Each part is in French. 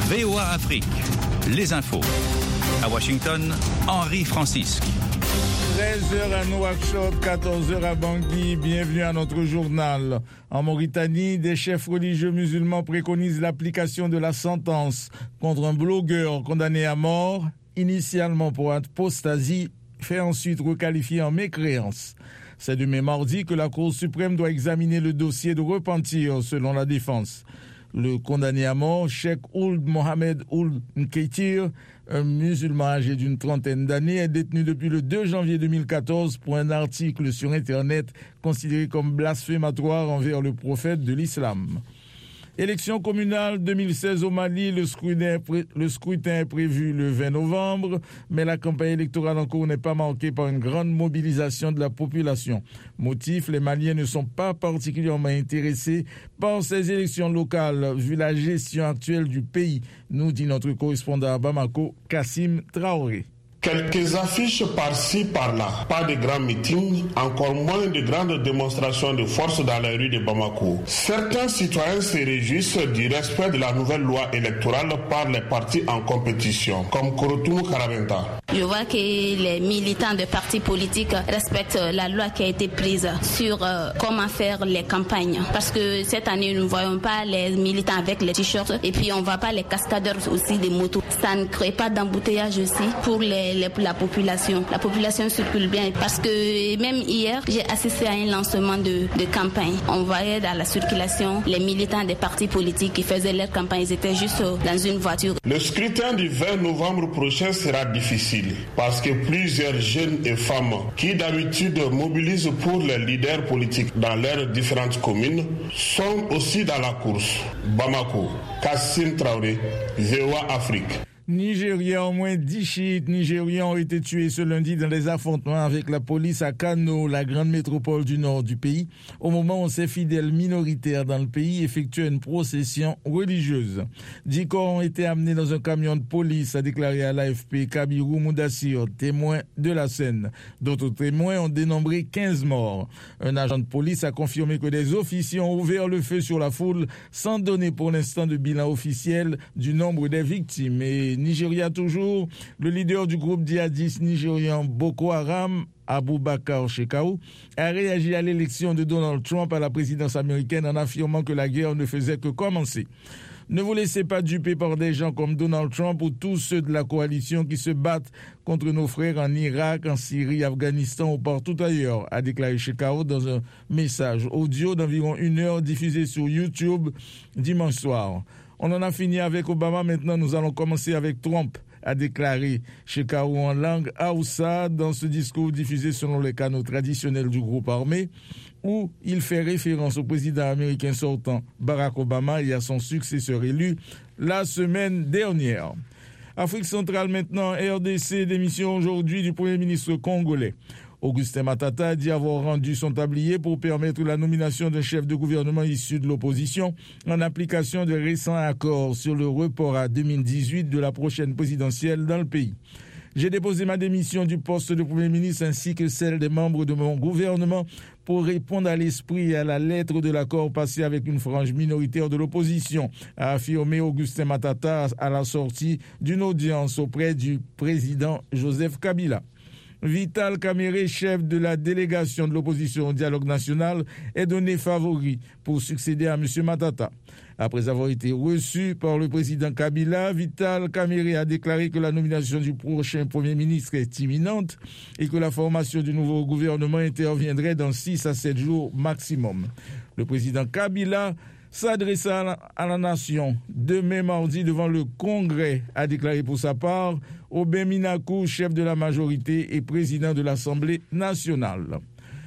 VOA Afrique, les infos. À Washington, Henri Francisque. 13h à Nouakchott, 14h à Bangui. Bienvenue à notre journal. En Mauritanie, des chefs religieux musulmans préconisent l'application de la sentence contre un blogueur condamné à mort, initialement pour apostasie, fait ensuite requalifier en mécréance. C'est demain mardi que la Cour suprême doit examiner le dossier de repentir, selon la défense. Le condamné à mort, Cheikh Ould Mohamed Ould Nkeitir, un musulman âgé d'une trentaine d'années, est détenu depuis le 2 janvier 2014 pour un article sur Internet considéré comme blasphématoire envers le prophète de l'islam. Élection communale 2016 au Mali, le scrutin est prévu le 20 novembre, mais la campagne électorale en cours n'est pas marquée par une grande mobilisation de la population. Motif, les Maliens ne sont pas particulièrement intéressés par ces élections locales, vu la gestion actuelle du pays, nous dit notre correspondant à Bamako, Kassim Traoré. Quelques affiches par-ci, par-là. Pas de grands meetings, encore moins de grandes démonstrations de force dans les rues de Bamako. Certains citoyens se réjouissent du respect de la nouvelle loi électorale par les partis en compétition, comme Korotoumou Karabenta. Je vois que les militants de partis politiques respectent la loi qui a été prise sur comment faire les campagnes. Parce que cette année, nous ne voyons pas les militants avec les t-shirts et puis on ne voit pas les cascadeurs aussi des motos. Ça ne crée pas d'embouteillage aussi pour la population. La population circule bien parce que même hier, j'ai assisté à un lancement de campagne. On voyait dans la circulation les militants des partis politiques qui faisaient leur campagne. Ils étaient juste dans une voiture. Le scrutin du 20 novembre prochain sera difficile parce que plusieurs jeunes et femmes qui d'habitude mobilisent pour les leaders politiques dans leurs différentes communes sont aussi dans la course. Bamako, Kassim Traoré, VOA Afrique. Nigeria, au moins 10 chiites nigérians ont été tués ce lundi dans des affrontements avec la police à Kano, la grande métropole du nord du pays, au moment où ces fidèles minoritaires dans le pays effectuaient une procession religieuse. 10 corps ont été amenés dans un camion de police, a déclaré à l'AFP Kabiru Mudassir, témoin de la scène. D'autres témoins ont dénombré 15 morts. Un agent de police a confirmé que des officiers ont ouvert le feu sur la foule sans donner pour l'instant de bilan officiel du nombre des victimes. Et Nigeria toujours, le leader du groupe djihadiste nigérian Boko Haram, Aboubakar Shekau, a réagi à l'élection de Donald Trump à la présidence américaine en affirmant que la guerre ne faisait que commencer. Ne vous laissez pas duper par des gens comme Donald Trump ou tous ceux de la coalition qui se battent contre nos frères en Irak, en Syrie, Afghanistan ou partout ailleurs, a déclaré Shekau dans un message audio d'environ 1 heure diffusé sur YouTube dimanche soir. On en a fini avec Obama, maintenant nous allons commencer avec Trump, a déclaré Shekau en langue Haoussa dans ce discours diffusé selon les canaux traditionnels du groupe armé, où il fait référence au président américain sortant Barack Obama et à son successeur élu la semaine dernière. Afrique centrale maintenant, RDC, démission aujourd'hui du Premier ministre congolais. Augustin Matata dit avoir rendu son tablier pour permettre la nomination d'un chef de gouvernement issu de l'opposition en application de récents accords sur le report à 2018 de la prochaine présidentielle dans le pays. J'ai déposé ma démission du poste de Premier ministre ainsi que celle des membres de mon gouvernement pour répondre à l'esprit et à la lettre de l'accord passé avec une frange minoritaire de l'opposition, a affirmé Augustin Matata à la sortie d'une audience auprès du président Joseph Kabila. Vital Kamerhe, chef de la délégation de l'opposition au dialogue national, est donné favori pour succéder à M. Matata. Après avoir été reçu par le président Kabila, Vital Kamerhe a déclaré que la nomination du prochain Premier ministre est imminente et que la formation du nouveau gouvernement interviendrait dans 6 à 7 jours maximum. Le président Kabila s'adressa à la nation demain mardi devant le Congrès, a déclaré pour sa part Aubin Minakou, chef de la majorité et président de l'Assemblée nationale.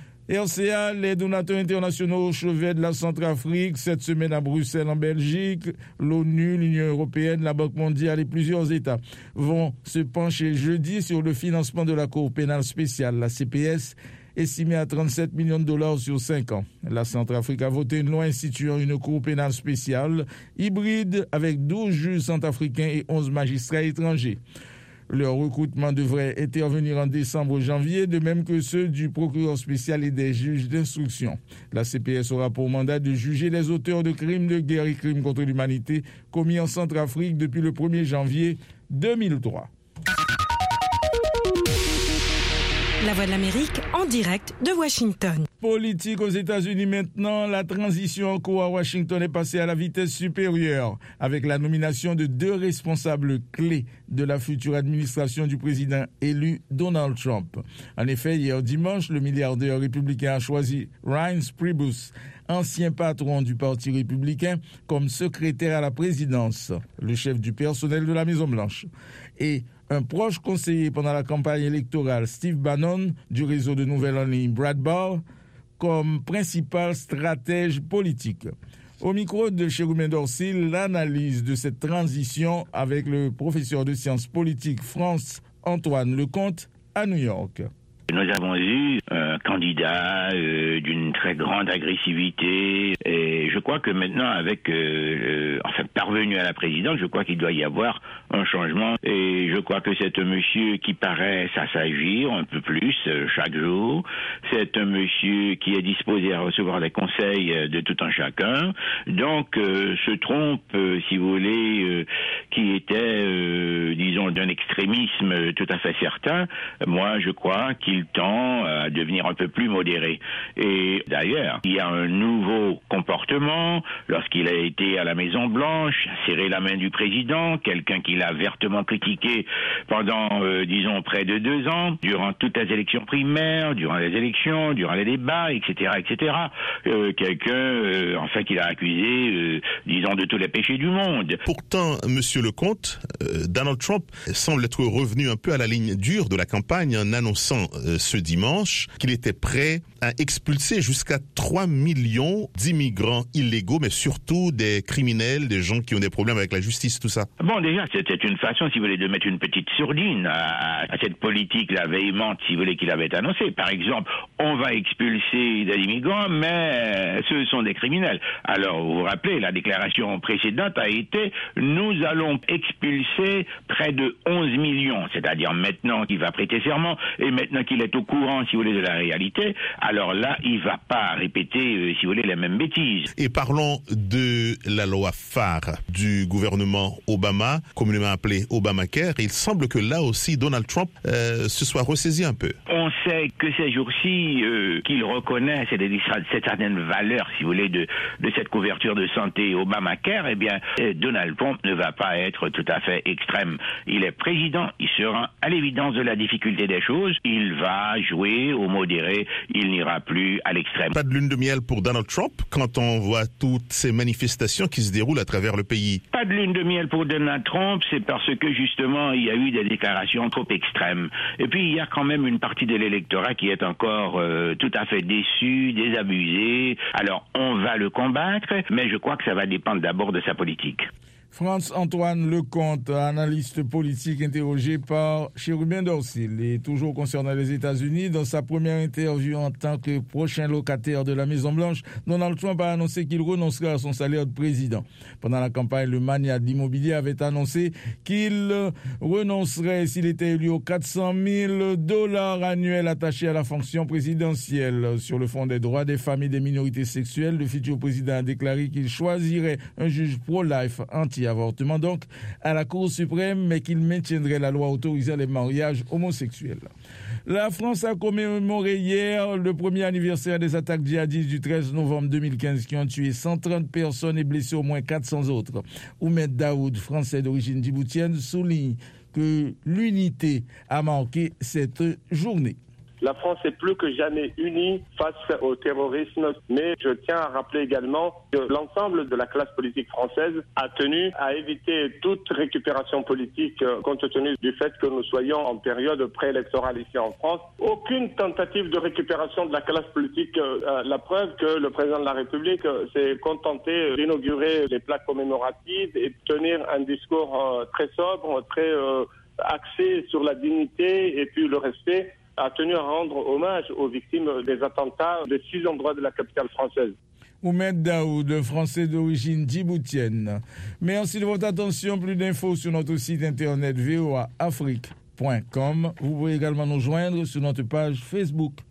RCA, les donateurs internationaux au chevet de la Centrafrique, cette semaine à Bruxelles en Belgique, l'ONU, l'Union européenne, la Banque mondiale et plusieurs États vont se pencher jeudi sur le financement de la Cour pénale spéciale, la CPS, estimé à 37 millions de dollars sur 5 ans. La Centrafrique a voté une loi instituant une cour pénale spéciale hybride avec 12 juges centrafricains et 11 magistrats étrangers. Leur recrutement devrait intervenir en décembre ou janvier, de même que ceux du procureur spécial et des juges d'instruction. La CPS aura pour mandat de juger les auteurs de crimes de guerre et crimes contre l'humanité commis en Centrafrique depuis le 1er janvier 2003. La Voix de l'Amérique en direct de Washington. Politique aux États-Unis maintenant, la transition en cours à Washington est passée à la vitesse supérieure avec la nomination de 2 responsables clés de la future administration du président élu Donald Trump. En effet, hier dimanche, le milliardaire républicain a choisi Reince Priebus, ancien patron du Parti républicain, comme secrétaire à la présidence, le chef du personnel de la Maison-Blanche. Et un proche conseiller pendant la campagne électorale, Steve Bannon, du réseau de nouvelles en ligne Breitbart, comme principal stratège politique. Au micro de Chérubin Dorsil, l'analyse de cette transition avec le professeur de sciences politiques France-Antoine Lecomte à New York. Nous avons eu un candidat d'une très grande agressivité et je crois que maintenant avec parvenu à la présidence, je crois qu'il doit y avoir un changement et je crois que c'est un monsieur qui paraît s'assagir un peu plus chaque jour. C'est un monsieur qui est disposé à recevoir les conseils de tout un chacun. Donc se trompe, si vous voulez, qui était, disons, d'un extrémisme tout à fait certain. Moi, je crois qu'il tend à devenir un peu plus modéré. Et d'ailleurs, il y a un nouveau comportement lorsqu'il a été à la Maison-Blanche, serré la main du président, quelqu'un qu'il a vertement critiqué pendant, disons, près de 2 ans, durant toutes les élections primaires, durant les élections, durant les débats, etc., etc. Quelqu'un, qu'il a accusé, disons, de tous les péchés du monde. Pourtant, Monsieur Lecomte, Donald Trump semble être revenu un peu à la ligne dure de la campagne en annonçant ce dimanche qu'il était prêt à expulser jusqu'à 3 millions d'immigrants illégaux, mais surtout des criminels, des gens qui ont des problèmes avec la justice, tout ça. Bon, déjà, c'était une façon, si vous voulez, de mettre une petite sourdine à cette politique-là véhémente, si vous voulez, qu'il avait annoncée. Par exemple, on va expulser des immigrants, mais ce sont des criminels. Alors, vous vous rappelez, la déclaration précédente a été « Nous allons expulser près de 11 millions », c'est-à-dire maintenant qu'il va prêter serment et maintenant qu'il est au courant, si vous voulez, de la réalité, alors là, il va pas répéter, si vous voulez, les mêmes bêtises. Et parlons de la loi phare du gouvernement Obama, communément appelée Obamacare. Il semble que là aussi, Donald Trump se soit ressaisi un peu. On sait que ces jours-ci, qu'il reconnaît certaines valeurs, si vous voulez, de cette couverture de santé Obamacare, eh bien, Donald Trump ne va pas être tout à fait extrême. Il est président, il sera à l'évidence de la difficulté des choses, il va jouer au modéré, il n'ira plus à l'extrême. Pas de lune de miel pour Donald Trump quand on voit toutes ces manifestations qui se déroulent à travers le pays. Pas de lune de miel pour Donald Trump, c'est parce que justement il y a eu des déclarations trop extrêmes. Et puis il y a quand même une partie de l'électorat qui est encore tout à fait déçu, désabusé. Alors on va le combattre, mais je crois que ça va dépendre d'abord de sa politique. France-Antoine Lecomte, analyste politique interrogé par Chérubin Dorsil. Et toujours concernant les États-Unis, dans sa première interview en tant que prochain locataire de la Maison-Blanche, Donald Trump a annoncé qu'il renoncerait à son salaire de président. Pendant la campagne, le magnat de l'immobilier avait annoncé qu'il renoncerait s'il était élu aux $400 000 annuels attachés à la fonction présidentielle. Sur le fond des droits des femmes et des minorités sexuelles, le futur président a déclaré qu'il choisirait un juge pro-life anti-avortement donc à la Cour suprême, mais qu'il maintiendrait la loi autorisant les mariages homosexuels. La France a commémoré hier le premier anniversaire des attaques djihadistes du 13 novembre 2015 qui ont tué 130 personnes et blessé au moins 400 autres. Oumed Daoud, français d'origine djiboutienne, souligne que l'unité a marqué cette journée. La France est plus que jamais unie face au terrorisme, mais je tiens à rappeler également que l'ensemble de la classe politique française a tenu à éviter toute récupération politique compte tenu du fait que nous soyons en période préélectorale ici en France. Aucune tentative de récupération de la classe politique, la preuve que le président de la République s'est contenté d'inaugurer les plaques commémoratives et de tenir un discours très sobre, très axé sur la dignité et puis le respect, a tenu à rendre hommage aux victimes des attentats de 6 endroits de la capitale française. Oumed Daoud, français d'origine djiboutienne. Merci de votre attention. Plus d'infos sur notre site internet voaafrique.com. Vous pouvez également nous joindre sur notre page Facebook.